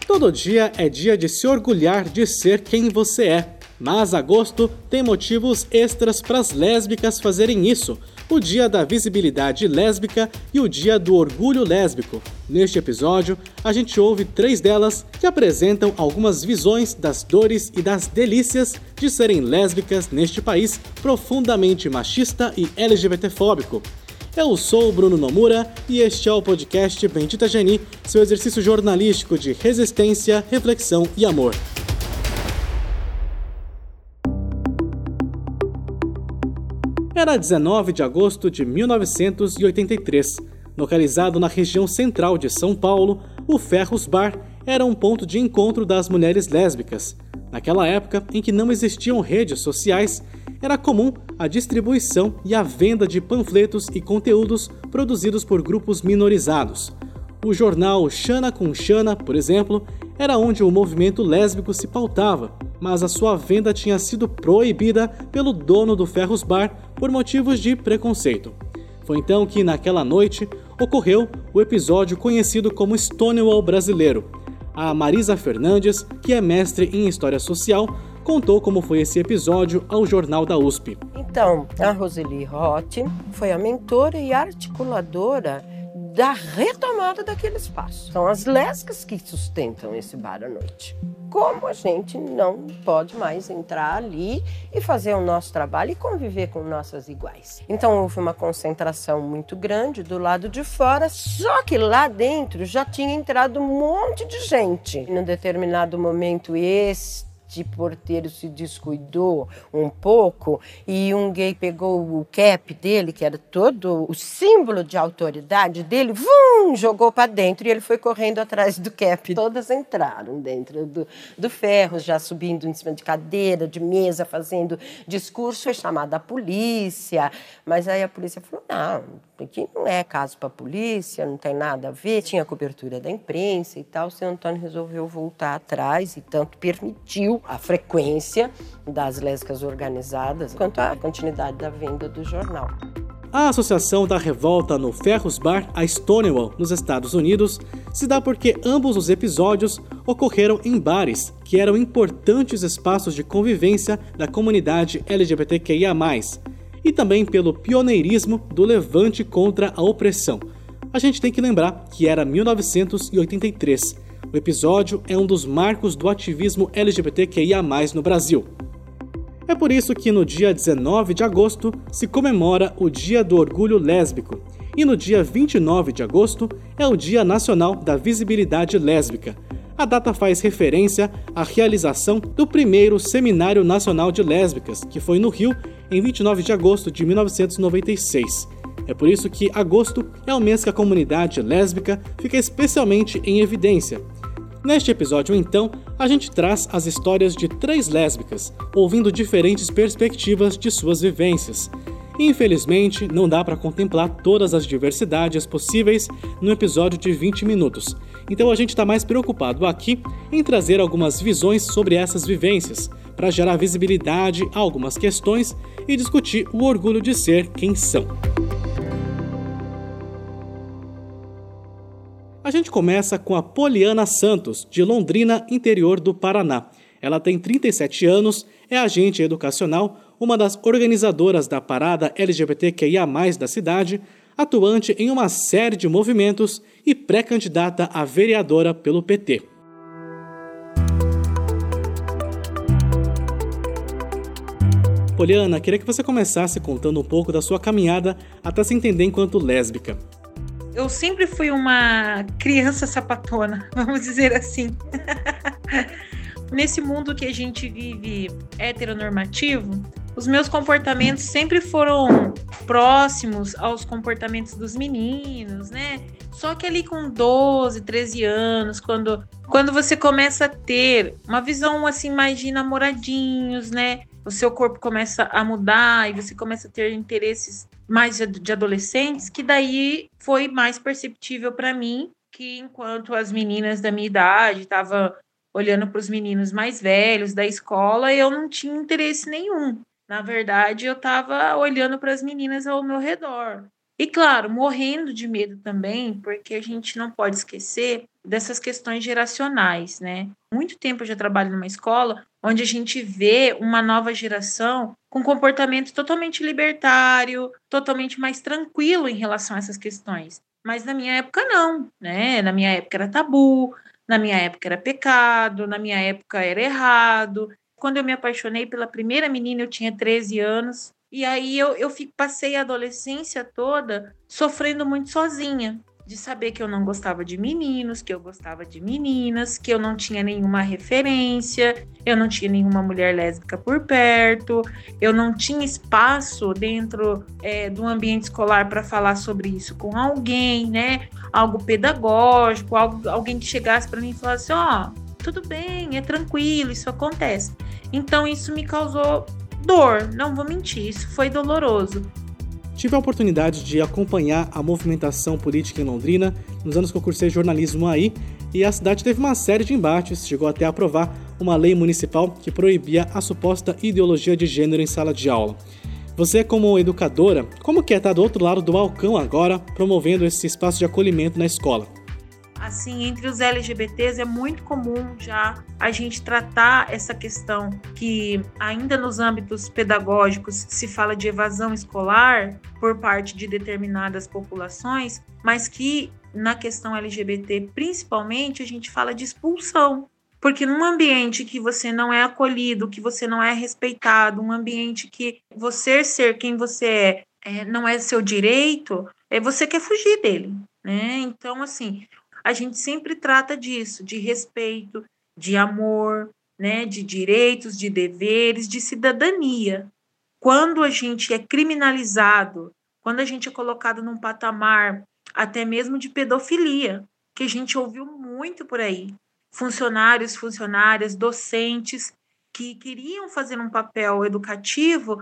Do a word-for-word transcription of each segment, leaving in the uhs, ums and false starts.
Todo dia é dia de se orgulhar de ser quem você é. Mas agosto tem motivos extras para as lésbicas fazerem isso. O dia da visibilidade lésbica e o dia do orgulho lésbico. Neste episódio, a gente ouve três delas que apresentam algumas visões das dores e das delícias de serem lésbicas neste país profundamente machista e LGBTfóbico. Eu sou o Bruno Nomura e este é o podcast Bendita Geni, seu exercício jornalístico de resistência, reflexão e amor. Era dezenove de agosto de mil novecentos e oitenta e três. Localizado na região central de São Paulo, o Ferros Bar era um ponto de encontro das mulheres lésbicas. Naquela época, em que não existiam redes sociais, era comum a distribuição e a venda de panfletos e conteúdos produzidos por grupos minorizados. O jornal Xana com Xana, por exemplo, era onde o movimento lésbico se pautava, mas a sua venda tinha sido proibida pelo dono do Ferros Bar por motivos de preconceito. Foi então que, naquela noite, ocorreu o episódio conhecido como Stonewall brasileiro. A Marisa Fernandes, que é mestre em História Social, contou como foi esse episódio ao Jornal da U S P. Então, a Roseli Roth foi a mentora e articuladora da retomada daquele espaço. São as lésbicas que sustentam esse bar à noite. Como a gente não pode mais entrar ali e fazer o nosso trabalho e conviver com nossas iguais. Então houve uma concentração muito grande do lado de fora, só que lá dentro já tinha entrado um monte de gente. Num determinado momento, esse de porteiro se descuidou um pouco e um gay pegou o cap dele, que era todo o símbolo de autoridade dele, vum, jogou para dentro e ele foi correndo atrás do cap. Todas entraram dentro do, do ferro, já subindo em cima de cadeira, de mesa, fazendo discurso. Foi chamada a polícia, mas aí a polícia falou, não, aqui não é caso para a polícia, não tem nada a ver. Tinha cobertura da imprensa e tal. O seu Antônio resolveu voltar atrás e tanto permitiu a frequência das lésbicas organizadas quanto a continuidade da venda do jornal. A associação da revolta no Ferros Bar a Stonewall, nos Estados Unidos, se dá porque ambos os episódios ocorreram em bares, que eram importantes espaços de convivência da comunidade L G B T Q I A mais, e também pelo pioneirismo do levante contra a opressão. A gente tem que lembrar que era mil novecentos e oitenta e três. O episódio é um dos marcos do ativismo L G B T Q I A mais, no Brasil. É por isso que no dia dezenove de agosto se comemora o Dia do Orgulho Lésbico, e no dia vinte e nove de agosto é o Dia Nacional da Visibilidade Lésbica. A data faz referência à realização do primeiro Seminário Nacional de Lésbicas, que foi no Rio em vinte e nove de agosto de mil novecentos e noventa e seis. É por isso que agosto é o mês que a comunidade lésbica fica especialmente em evidência. Neste episódio, então, a gente traz as histórias de três lésbicas, ouvindo diferentes perspectivas de suas vivências. Infelizmente, não dá para contemplar todas as diversidades possíveis no episódio de vinte minutos. Então a gente está mais preocupado aqui em trazer algumas visões sobre essas vivências, para gerar visibilidade a algumas questões e discutir o orgulho de ser quem são. A gente começa com a Poliana Santos, de Londrina, interior do Paraná. Ela tem trinta e sete anos, é agente educacional, uma das organizadoras da parada L G B T Q I A mais, da cidade, atuante em uma série de movimentos e pré-candidata a vereadora pelo P T. Poliana, queria que você começasse contando um pouco da sua caminhada até se entender enquanto lésbica. Eu sempre fui uma criança sapatona, vamos dizer assim. Nesse mundo que a gente vive heteronormativo, os meus comportamentos sempre foram próximos aos comportamentos dos meninos, né? Só que ali com doze, treze anos, quando, quando você começa a ter uma visão assim mais de namoradinhos, né? O seu corpo começa a mudar e você começa a ter interesses mais de, de adolescentes, que daí foi mais perceptível para mim, que enquanto as meninas da minha idade estavam olhando para os meninos mais velhos da escola, eu não tinha interesse nenhum. Na verdade, eu estava olhando para as meninas ao meu redor. E claro, morrendo de medo também, porque a gente não pode esquecer dessas questões geracionais, né? Muito tempo eu já trabalho numa escola onde a gente vê uma nova geração com comportamento totalmente libertário, totalmente mais tranquilo em relação a essas questões. Mas na minha época não, né? Na minha época era tabu, na minha época era pecado, na minha época era errado. Quando eu me apaixonei pela primeira menina, eu tinha treze anos. E aí eu, eu fico, passei a adolescência toda sofrendo muito sozinha, de saber que eu não gostava de meninos, que eu gostava de meninas, que eu não tinha nenhuma referência, eu não tinha nenhuma mulher lésbica por perto, eu não tinha espaço dentro é, do ambiente escolar para falar sobre isso com alguém, né? Algo pedagógico, algo, alguém que chegasse para mim e falasse, ó, oh, tudo bem, é tranquilo, isso acontece. Então isso me causou dor, não vou mentir, isso foi doloroso. Tive a oportunidade de acompanhar a movimentação política em Londrina nos anos que eu cursei jornalismo aí, e a cidade teve uma série de embates, chegou até a aprovar uma lei municipal que proibia a suposta ideologia de gênero em sala de aula. Você, como educadora, como que é estar do outro lado do balcão agora, promovendo esse espaço de acolhimento na escola? Assim, entre os L G B Ts é muito comum já a gente tratar essa questão que ainda nos âmbitos pedagógicos se fala de evasão escolar por parte de determinadas populações, mas que na questão L G B T principalmente a gente fala de expulsão. Porque num ambiente que você não é acolhido, que você não é respeitado, um ambiente que você ser quem você é, é não é seu direito, é, você quer fugir dele, né? Então, assim, a gente sempre trata disso, de respeito, de amor, né, de direitos, de deveres, de cidadania. Quando a gente é criminalizado, quando a gente é colocado num patamar até mesmo de pedofilia, que a gente ouviu muito por aí, funcionários, funcionárias, docentes que queriam fazer um papel educativo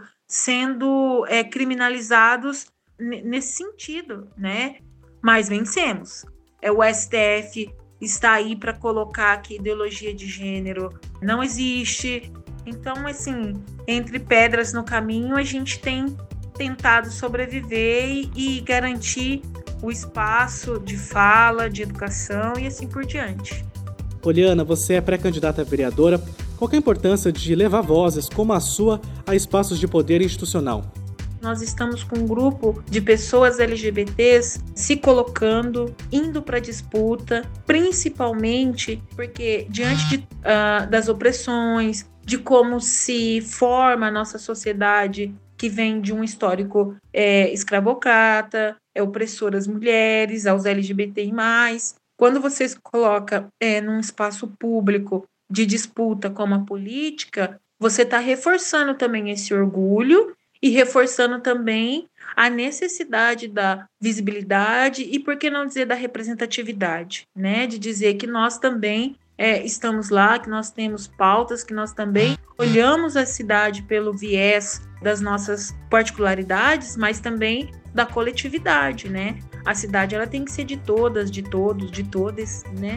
sendo é, criminalizados n- nesse sentido, né? Mas vencemos. É, o S T F está aí para colocar que ideologia de gênero não existe. Então, assim, entre pedras no caminho, a gente tem tentado sobreviver e, e garantir o espaço de fala, de educação e assim por diante. Poliana, você é pré-candidata a vereadora. Qual é a importância de levar vozes como a sua a espaços de poder institucional? Nós estamos com um grupo de pessoas L G B Ts se colocando, indo para a disputa, principalmente porque diante de, uh, das opressões, de como se forma a nossa sociedade, que vem de um histórico é, escravocrata, é opressor às mulheres, aos L G B T I mais. Quando você se coloca é, num espaço público de disputa como a política, você está reforçando também esse orgulho e reforçando também a necessidade da visibilidade e, por que não dizer, da representatividade, né? De dizer que nós também é, estamos lá, que nós temos pautas, que nós também olhamos a cidade pelo viés das nossas particularidades, mas também da coletividade, né? A cidade ela tem que ser de todas, de todos, de todas, né?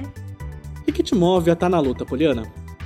E que te move a estar na luta, Poliana?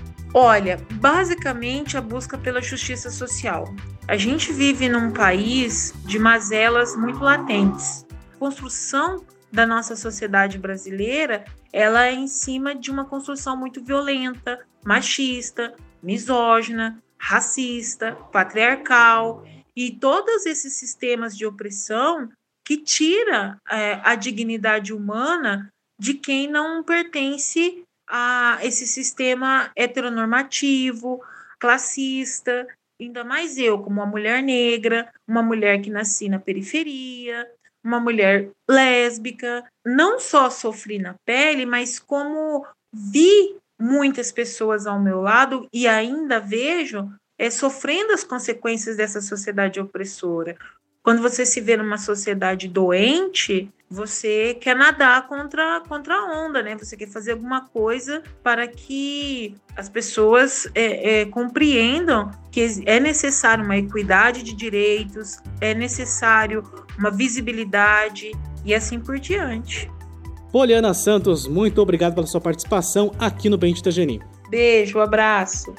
Olha, basicamente a busca pela justiça social. A gente vive num país de mazelas muito latentes. A construção da nossa sociedade brasileira, ela é em cima de uma construção muito violenta, machista, misógina, racista, patriarcal e todos esses sistemas de opressão que tira é, a dignidade humana de quem não pertence a esse sistema heteronormativo, classista, ainda mais eu, como uma mulher negra, uma mulher que nasci na periferia, uma mulher lésbica, não só sofri na pele, mas como vi muitas pessoas ao meu lado e ainda vejo é, sofrendo as consequências dessa sociedade opressora. Quando você se vê numa sociedade doente, você quer nadar contra, contra a onda, né? Você quer fazer alguma coisa para que as pessoas é, é, compreendam que é necessário uma equidade de direitos, é necessário uma visibilidade e assim por diante. Poliana Santos, muito obrigado pela sua participação aqui no Bem de Itajaí. Beijo, abraço.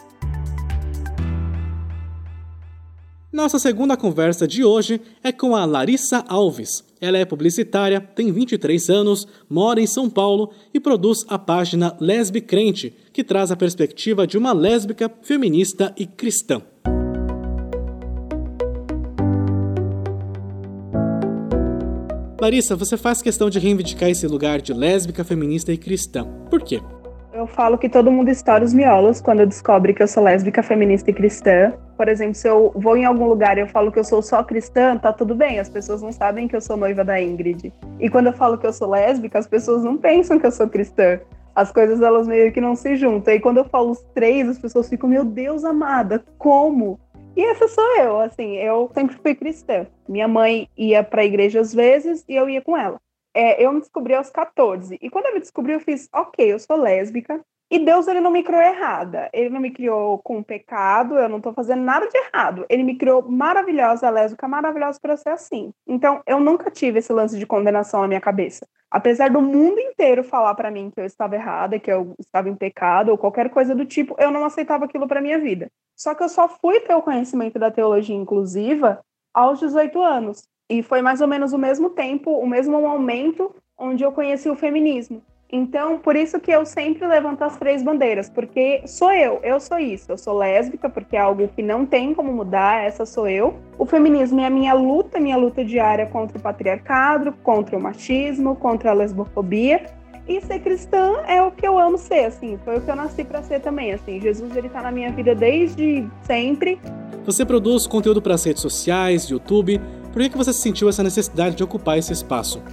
Nossa segunda conversa de hoje é com a Larissa Alves. Ela é publicitária, tem vinte e três anos, mora em São Paulo e produz a página Lesbi Crente, que traz a perspectiva de uma lésbica, feminista e cristã. Larissa, você faz questão de reivindicar esse lugar de lésbica, feminista e cristã. Por quê? Eu falo que todo mundo estoura os miolos quando descobre que eu sou lésbica, feminista e cristã. Por exemplo, se eu vou em algum lugar e eu falo que eu sou só cristã, tá tudo bem, as pessoas não sabem que eu sou noiva da Ingrid. E quando eu falo que eu sou lésbica, as pessoas não pensam que eu sou cristã. As coisas, elas meio que não se juntam. E quando eu falo os três, as pessoas ficam, meu Deus amada, como? E essa sou eu, assim, eu sempre fui cristã. Minha mãe ia pra igreja às vezes e eu ia com ela. É, eu me descobri aos catorze. E quando eu me descobri, eu fiz, ok, eu sou lésbica. E Deus, ele não me criou errada. Ele não me criou com pecado, eu não tô fazendo nada de errado. Ele me criou maravilhosa, lésbica, maravilhosa pra ser assim. Então, eu nunca tive esse lance de condenação na minha cabeça. Apesar do mundo inteiro falar pra mim que eu estava errada, que eu estava em pecado, ou qualquer coisa do tipo, eu não aceitava aquilo pra minha vida. Só que eu só fui ter o conhecimento da teologia inclusiva aos dezoito anos. E foi mais ou menos o mesmo tempo, o mesmo momento onde eu conheci o feminismo. Então, por isso que eu sempre levanto as três bandeiras, porque sou eu, eu sou isso. Eu sou lésbica, porque é algo que não tem como mudar, essa sou eu. O feminismo é a minha luta, minha luta diária contra o patriarcado, contra o machismo, contra a lesbofobia. E ser cristã é o que eu amo ser, assim, foi o que eu nasci para ser também, assim. Jesus, ele tá na minha vida desde sempre. Você produz conteúdo para as redes sociais, YouTube. Por que que você sentiu essa necessidade de ocupar esse espaço?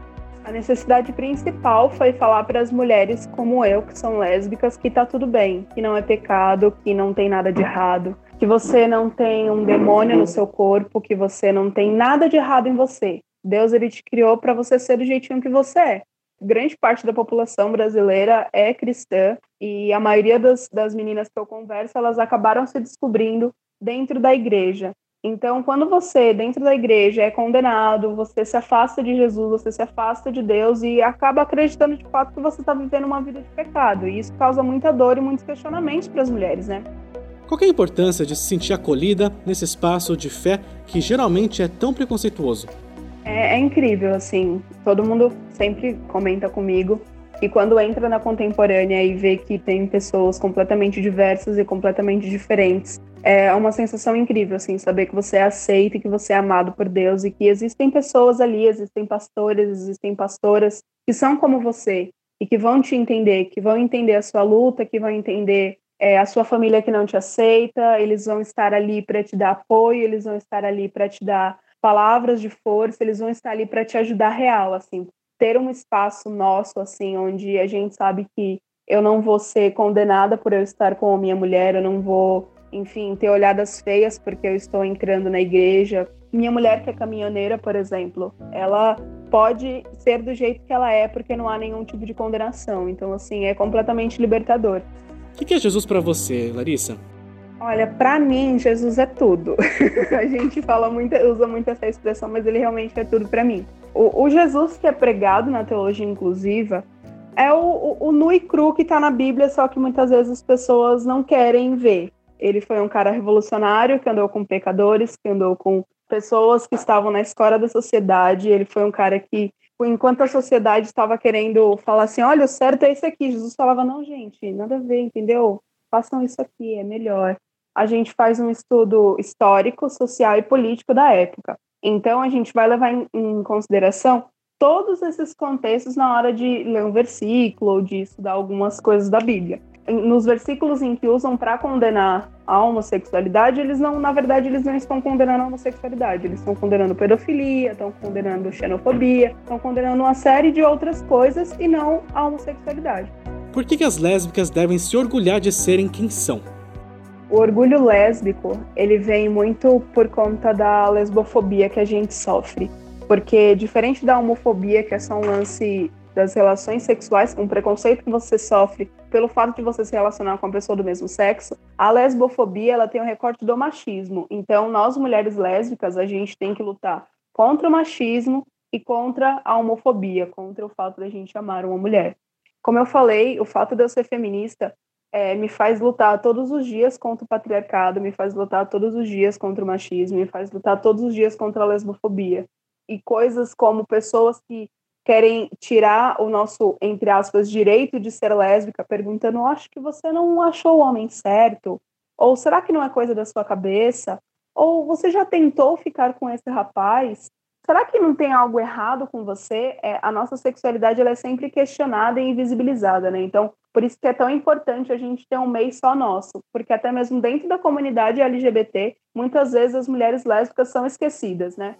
A necessidade principal foi falar para as mulheres como eu, que são lésbicas, que tá tudo bem, que não é pecado, que não tem nada de errado, que você não tem um demônio no seu corpo, que você não tem nada de errado em você. Deus, ele te criou para você ser do jeitinho que você é. Grande parte da população brasileira é cristã e a maioria das, das meninas que eu converso, elas acabaram se descobrindo dentro da igreja. Então, quando você, dentro da igreja, é condenado, você se afasta de Jesus, você se afasta de Deus e acaba acreditando de fato que você está vivendo uma vida de pecado. E isso causa muita dor e muitos questionamentos para as mulheres, né? Qual que é a importância de se sentir acolhida nesse espaço de fé que geralmente é tão preconceituoso? É, é incrível, assim. Todo mundo sempre comenta comigo que quando entra na contemporânea e vê que tem pessoas completamente diversas e completamente diferentes, é uma sensação incrível, assim, saber que você é aceito e que você é amado por Deus e que existem pessoas ali, existem pastores, existem pastoras que são como você e que vão te entender, que vão entender a sua luta, que vão entender é, a sua família que não te aceita, eles vão estar ali para te dar apoio, eles vão estar ali para te dar palavras de força, eles vão estar ali para te ajudar real, assim, ter um espaço nosso, assim, onde a gente sabe que eu não vou ser condenada por eu estar com a minha mulher, eu não vou, enfim, ter olhadas feias porque eu estou entrando na igreja. Minha mulher, que é caminhoneira, por exemplo, ela pode ser do jeito que ela é porque não há nenhum tipo de condenação. Então, assim, é completamente libertador. O que é Jesus para você, Larissa? Olha, para mim, Jesus é tudo. A gente fala muito, usa muito essa expressão, mas ele realmente é tudo para mim. O, o Jesus que é pregado na teologia inclusiva é o, o, o nu e cru que está na Bíblia, só que muitas vezes as pessoas não querem ver. Ele foi um cara revolucionário, que andou com pecadores, que andou com pessoas que estavam na escória da sociedade. Ele foi um cara que, enquanto a sociedade estava querendo falar assim, olha, o certo é esse aqui, Jesus falava, não, gente, nada a ver, entendeu? Façam isso aqui, é melhor. A gente faz um estudo histórico, social e político da época. Então, a gente vai levar em, em consideração todos esses contextos na hora de ler um versículo ou de estudar algumas coisas da Bíblia. Nos versículos em que usam para condenar a homossexualidade, eles não, na verdade, eles não estão condenando a homossexualidade, eles estão condenando pedofilia, estão condenando xenofobia, estão condenando uma série de outras coisas e não a homossexualidade. Por que que as lésbicas devem se orgulhar de serem quem são? O orgulho lésbico, ele vem muito por conta da lesbofobia que a gente sofre. Porque, diferente da homofobia, que é só um lance das relações sexuais, um preconceito que você sofre pelo fato de você se relacionar com uma pessoa do mesmo sexo, a lesbofobia, ela tem um recorte do machismo. Então, nós, mulheres lésbicas, a gente tem que lutar contra o machismo e contra a homofobia, contra o fato de a gente amar uma mulher. Como eu falei, o fato de eu ser feminista é, me faz lutar todos os dias contra o patriarcado, me faz lutar todos os dias contra o machismo, me faz lutar todos os dias contra a lesbofobia. e coisas como pessoas que querem tirar o nosso, entre aspas, direito de ser lésbica, perguntando, acho que você não achou o homem certo, ou será que não é coisa da sua cabeça, ou você já tentou ficar com esse rapaz, será que não tem algo errado com você? É, a nossa sexualidade ela é sempre questionada e invisibilizada, né? Então, por isso que é tão importante a gente ter um mês só nosso, porque até mesmo dentro da comunidade L G B T, muitas vezes as mulheres lésbicas são esquecidas, né?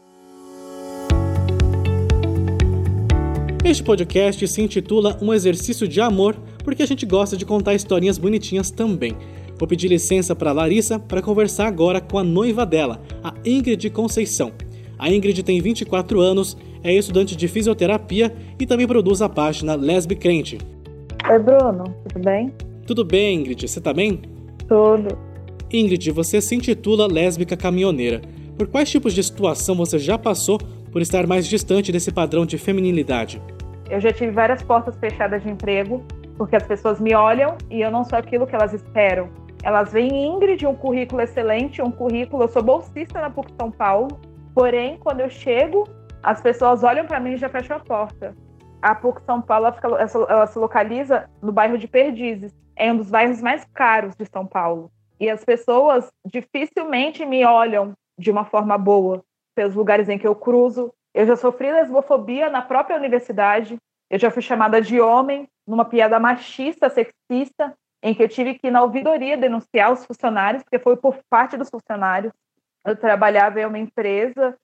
Este podcast se intitula Um Exercício de Amor, porque a gente gosta de contar historinhas bonitinhas também. Vou pedir licença para Larissa para conversar agora com a noiva dela, a Ingrid Conceição. A Ingrid tem vinte e quatro anos, é estudante de fisioterapia e também produz a página Lesbi Crente. Oi, Bruno, tudo bem? Tudo bem, Ingrid, você tá bem? Tudo. Ingrid, você se intitula lésbica caminhoneira. Por quais tipos de situação você já passou por estar mais distante desse padrão de feminilidade? Eu já tive várias portas fechadas de emprego, porque as pessoas me olham e eu não sou aquilo que elas esperam. Elas veem Ingrid, um currículo excelente, um currículo, eu sou bolsista na P U C São Paulo, porém, quando eu chego, as pessoas olham para mim e já fecham a porta. A P U C São Paulo, ela, fica, ela se localiza no bairro de Perdizes, é um dos bairros mais caros de São Paulo. E as pessoas dificilmente me olham de uma forma boa, pelos lugares em que eu cruzo. Eu já sofri lesbofobia na própria universidade, eu já fui chamada de homem numa piada machista, sexista, em que eu tive que ir na ouvidoria denunciar os funcionários, porque foi por parte dos funcionários. Eu trabalhava em uma empresa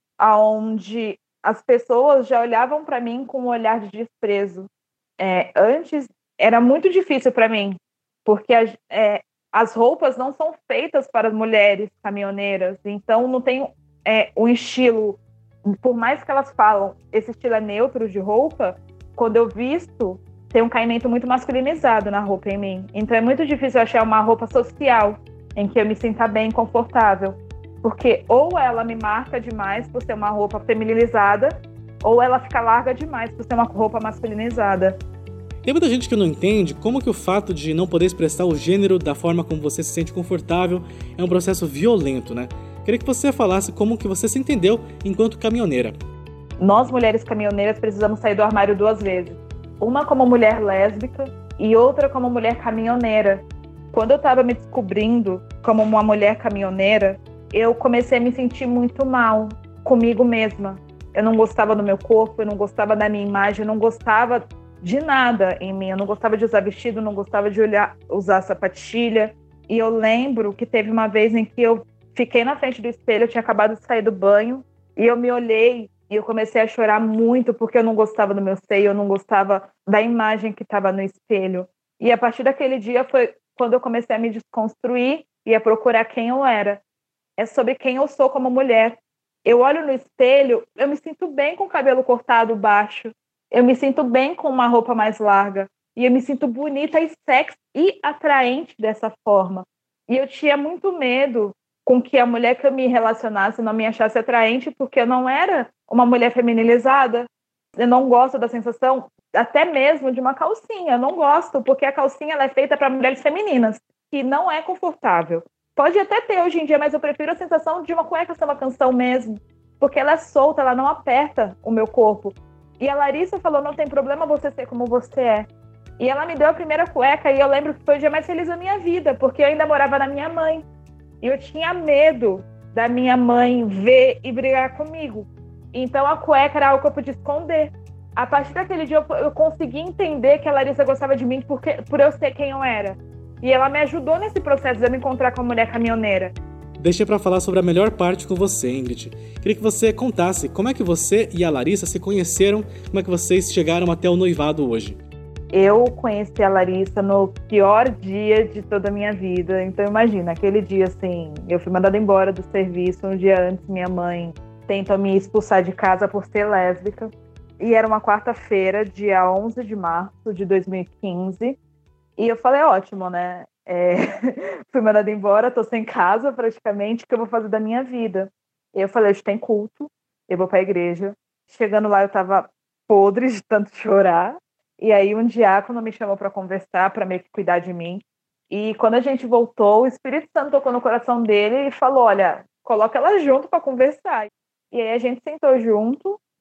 onde as pessoas já olhavam para mim com um olhar de desprezo. É, antes era muito difícil para mim, porque a, é, as roupas não são feitas para mulheres caminhoneiras, então não tem é, um estilo, por mais que elas falam, esse estilo é neutro de roupa, quando eu visto, tem um caimento muito masculinizado na roupa em mim. Então é muito difícil achar uma roupa social em que eu me sinta bem, confortável. Porque ou ela me marca demais por ser uma roupa feminilizada, ou ela fica larga demais por ser uma roupa masculinizada. Tem muita gente que não entende como que o fato de não poder expressar o gênero da forma como você se sente confortável é um processo violento, né? Queria que você falasse como que você se entendeu enquanto caminhoneira. Nós, mulheres caminhoneiras, precisamos sair do armário duas vezes. Uma como mulher lésbica e outra como mulher caminhoneira. Quando eu estava me descobrindo como uma mulher caminhoneira, eu comecei a me sentir muito mal comigo mesma. Eu não gostava do meu corpo, eu não gostava da minha imagem, eu não gostava de nada em mim. Eu não gostava de usar vestido, não gostava de olhar, usar sapatilha. E eu lembro que teve uma vez em que eu fiquei na frente do espelho, eu tinha acabado de sair do banho, e eu me olhei e eu comecei a chorar muito porque eu não gostava do meu seio, eu não gostava da imagem que estava no espelho. E a partir daquele dia foi quando eu comecei a me desconstruir e a procurar quem eu era. É sobre quem eu sou como mulher. Eu olho no espelho, eu me sinto bem com o cabelo cortado baixo, eu me sinto bem com uma roupa mais larga, e eu me sinto bonita e sexy e atraente dessa forma. E eu tinha muito medo com que a mulher que eu me relacionasse não me achasse atraente, porque eu não era uma mulher feminilizada. Eu não gosto da sensação, até mesmo de uma calcinha. Eu não gosto, porque a calcinha ela é feita para mulheres femininas, que não é confortável. Pode até ter hoje em dia, mas eu prefiro a sensação de uma cueca ser uma canção mesmo, porque ela é solta, ela não aperta o meu corpo. E a Larissa falou, não tem problema você ser como você é. E ela me deu a primeira cueca, e eu lembro que foi o dia mais feliz da minha vida, porque eu ainda morava na minha mãe. E eu tinha medo da minha mãe ver e brigar comigo. Então a cueca era algo que eu podia esconder. A partir daquele dia eu, eu consegui entender que a Larissa gostava de mim porque, por eu ser quem eu era. E ela me ajudou nesse processo de eu me encontrar com a mulher caminhoneira. Deixei para falar sobre a melhor parte com você, Ingrid. Queria que você contasse como é que você e a Larissa se conheceram, como é que vocês chegaram até o noivado hoje. Eu conheci a Larissa no pior dia de toda a minha vida. Então imagina, aquele dia assim, eu fui mandada embora do serviço. Um dia antes minha mãe tentou me expulsar de casa por ser lésbica. E era uma quarta-feira, dia onze de março de dois mil e quinze. E eu falei, ótimo, né? É... fui mandada embora, tô sem casa praticamente, o que eu vou fazer da minha vida? E eu falei, hoje tem culto, eu vou pra igreja. Chegando lá eu tava podre de tanto chorar. E aí um diácono me chamou para conversar, para meio que cuidar de mim. E quando a gente voltou, o Espírito Santo tocou no coração dele e falou, olha, coloca ela junto para conversar. E aí a gente sentou junto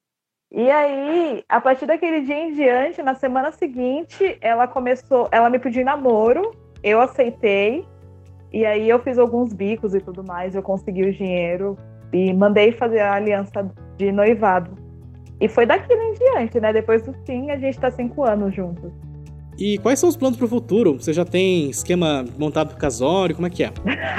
E aí, a partir daquele dia em diante, na semana seguinte, ela começou, ela me pediu namoro, eu aceitei, e aí eu fiz alguns bicos e tudo mais, eu consegui o dinheiro e mandei fazer a aliança de noivado. E foi daquilo em diante, né? Depois do fim, a gente tá cinco anos juntos. E quais são os planos pro futuro? Você já tem esquema montado pro casório? Como é que é?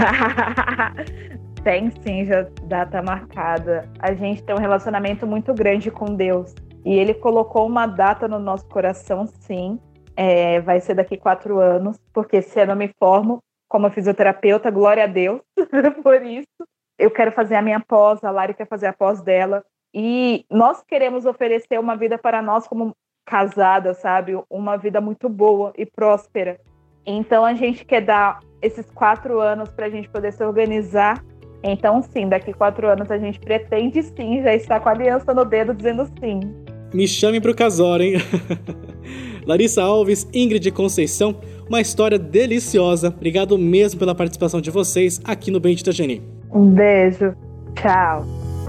Tem sim, já data marcada. A gente tem um relacionamento muito grande com Deus. E ele colocou uma data no nosso coração, sim. É, vai ser daqui quatro anos, porque se eu não me formo como fisioterapeuta, glória a Deus por isso. Eu quero fazer a minha pós, a Lari quer fazer a pós dela. E nós queremos oferecer uma vida para nós como casada, sabe? Uma vida muito boa e próspera. Então a gente quer dar esses quatro anos para a gente poder se organizar. Então sim, daqui quatro anos a gente pretende sim já estar com a aliança no dedo dizendo sim. Me chame pro casório, hein? Larissa Alves, Ingrid Conceição, uma história deliciosa. Obrigado mesmo pela participação de vocês aqui no Bendita Geni. Um beijo. Tchau.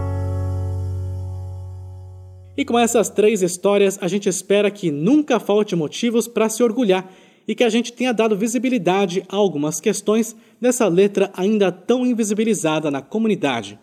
E com essas três histórias, a gente espera que nunca falte motivos para se orgulhar e que a gente tenha dado visibilidade a algumas questões dessa letra ainda tão invisibilizada na comunidade.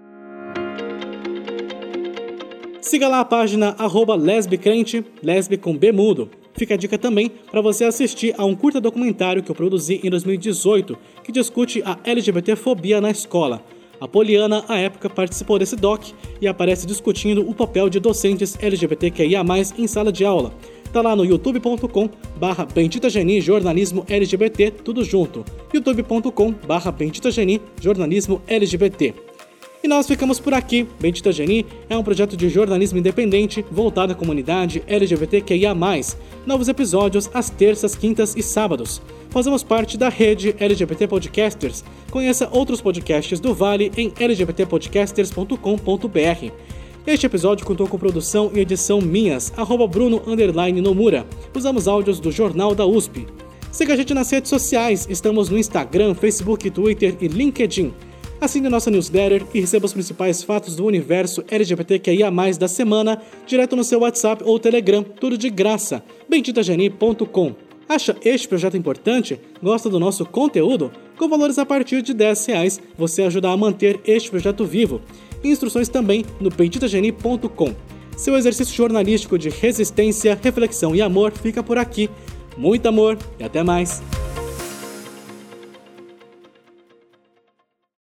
Siga lá a página arroba lesbicrente, lesbe com B mudo. Fica a dica também para você assistir a um curta documentário que eu produzi em dois mil e dezoito que discute a LGBTfobia na escola. A Poliana, à época, participou desse doc e aparece discutindo o papel de docentes L G B T Q I A mais, em sala de aula. Tá lá no youtube ponto com barra Bendita Geni Jornalismo L G B T, tudo junto. youtube ponto com barra Bendita Geni Jornalismo L G B T. E nós ficamos por aqui. Bendita Geni é um projeto de jornalismo independente voltado à comunidade L G B T Q I A mais. Novos episódios às terças, quintas e sábados. Fazemos parte da rede L G B T Podcasters. Conheça outros podcasts do Vale em l g b t podcasters ponto com ponto b r. Este episódio contou com produção e edição minhas, arroba Bruno underline Nomura. Usamos áudios do Jornal da U S P. Siga a gente nas redes sociais. Estamos no Instagram, Facebook, Twitter e LinkedIn. Assine nossa newsletter e receba os principais fatos do universo L G B T Q I A mais, da semana, direto no seu WhatsApp ou Telegram, tudo de graça. bendita geni ponto com. Acha este projeto importante? Gosta do nosso conteúdo? Com valores a partir de dez reais, você ajuda a manter este projeto vivo. Instruções também no bendita geni ponto com. Seu exercício jornalístico de resistência, reflexão e amor fica por aqui. Muito amor e até mais!